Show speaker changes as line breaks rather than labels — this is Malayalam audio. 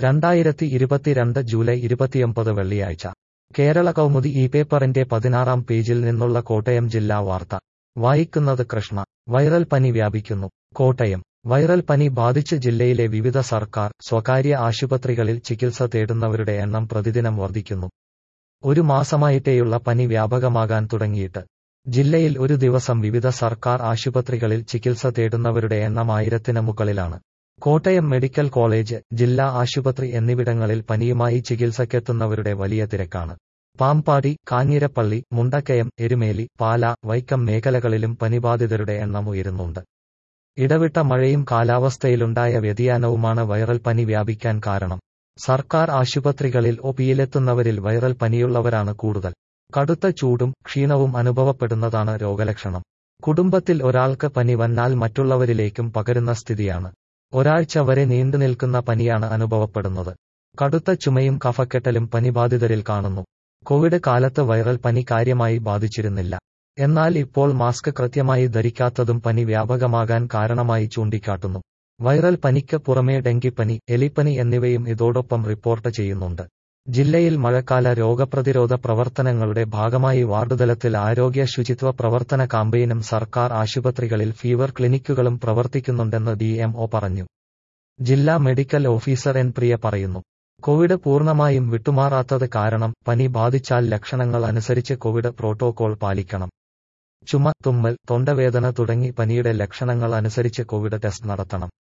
2022 ജൂലൈ 29 വെള്ളിയാഴ്ച കേരള കൗമുദി ഈ പേപ്പറിന്റെ 16-ാം പേജിൽ നിന്നുള്ള കോട്ടയം ജില്ലാ വാർത്ത വായിക്കുന്നത് കൃഷ്ണ. വൈറൽ പനി വ്യാപിക്കുന്നു. കോട്ടയം. വൈറൽ പനി ബാധിച്ച് ജില്ലയിലെ വിവിധ സർക്കാർ, സ്വകാര്യ ആശുപത്രികളിൽ ചികിത്സ തേടുന്നവരുടെ എണ്ണം പ്രതിദിനം വർദ്ധിക്കുന്നു. ഒരു മാസമായിട്ടേയുള്ള പനി വ്യാപകമാകാൻ തുടങ്ങിയിട്ട്. ജില്ലയിൽ ഒരു ദിവസം വിവിധ സർക്കാർ ആശുപത്രികളിൽ ചികിത്സ തേടുന്നവരുടെ എണ്ണം 1000-ന് മുകളിലാണ്. കോട്ടയം മെഡിക്കൽ കോളേജ്, ജില്ലാ ആശുപത്രി എന്നിവിടങ്ങളിൽ പനിയുമായി ചികിത്സക്കെത്തുന്നവരുടെ വലിയ തിരക്കാണ്. പാമ്പാടി, കാഞ്ഞിരപ്പള്ളി, മുണ്ടക്കയം, എരുമേലി, പാല, വൈക്കം മേഖലകളിലും പനിബാധിതരുടെ എണ്ണം ഉയരുന്നുണ്ട്. ഇടവിട്ട മഴയും കാലാവസ്ഥയിലുണ്ടായ വ്യതിയാനവുമാണ് വൈറൽ പനി വ്യാപിക്കാൻ കാരണം. സർക്കാർ ആശുപത്രികളിൽ ഒപിയിലെത്തുന്നവരിൽ വൈറൽ പനിയുള്ളവരാണ് കൂടുതൽ. കടുത്ത ചൂടും ക്ഷീണവും അനുഭവപ്പെടുന്നതാണ് രോഗലക്ഷണം. കുടുംബത്തിൽ ഒരാൾക്ക് പനി വന്നാൽ മറ്റുള്ളവരിലേക്കും പകരുന്ന സ്ഥിതിയാണ്. ഒരാഴ്ച വരെ നീണ്ടുനിൽക്കുന്ന പനിയാണ് അനുഭവപ്പെടുന്നത്. കടുത്ത ചുമയും കഫക്കെട്ടലും പനിബാധിതരിൽ കാണുന്നു. കോവിഡ് കാലത്ത് വൈറൽ പനി കാര്യമായി ബാധിച്ചിരുന്നില്ല. എന്നാൽ ഇപ്പോൾ മാസ്ക് കൃത്യമായി ധരിക്കാത്തതും പനി വ്യാപകമാകാൻ കാരണമായി ചൂണ്ടിക്കാട്ടുന്നു. വൈറൽ പനിക്ക് പുറമേ ഡെങ്കിപ്പനി, എലിപ്പനി എന്നിവയും ഇതോടൊപ്പം റിപ്പോർട്ട് ചെയ്യുന്നുണ്ട്. ജില്ലയിൽ മഴക്കാല രോഗപ്രതിരോധ പ്രവർത്തനങ്ങളുടെ ഭാഗമായി വാർഡുതലത്തിൽ ആരോഗ്യ ശുചിത്വ പ്രവർത്തന കാമ്പയിനും സർക്കാർ ആശുപത്രികളിൽ ഫീവർ ക്ലിനിക്കുകളും പ്രവർത്തിക്കുന്നുണ്ടെന്ന് DMO പറഞ്ഞു. ജില്ലാ മെഡിക്കൽ ഓഫീസർ N. പ്രിയ പറയുന്നു. കോവിഡ് പൂർണ്ണമായും വിട്ടുമാറാത്തത് കാരണം പനി ബാധിച്ചാൽ ലക്ഷണങ്ങൾ അനുസരിച്ച് കോവിഡ് പ്രോട്ടോകോൾ പാലിക്കണം. ചുമ, തുമ്മൽ, തൊണ്ടവേദന തുടങ്ങി പനിയുടെ ലക്ഷണങ്ങൾ അനുസരിച്ച് കോവിഡ് ടെസ്റ്റ് നടത്തണം.